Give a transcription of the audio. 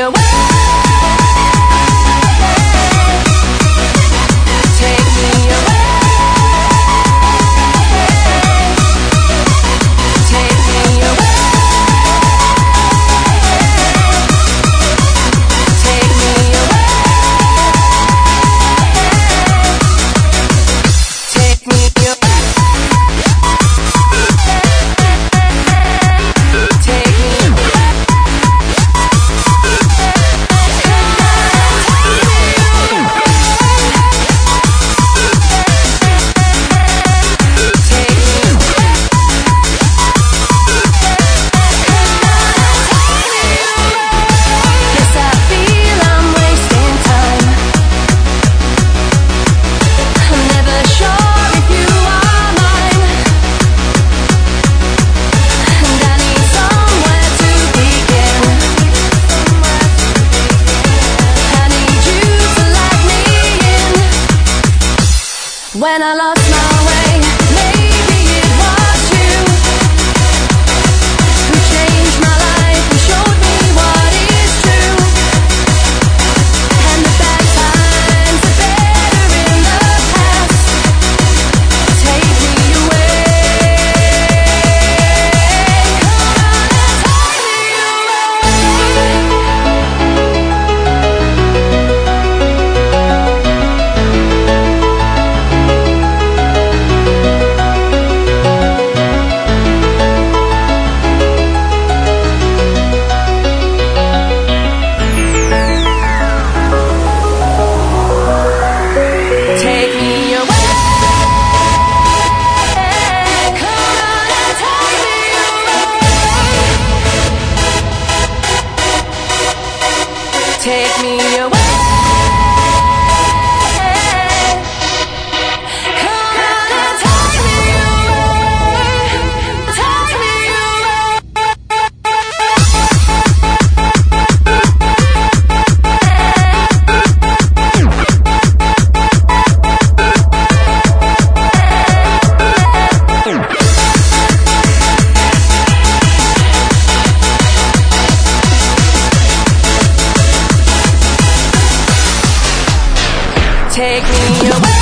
When I lost my way, maybe it was you who changed my life and showed me what is true. And the bad times are better in the past. Take me away. Take me away. Come on and take me away. Take me away. Come on and take me away. Take me Take me away.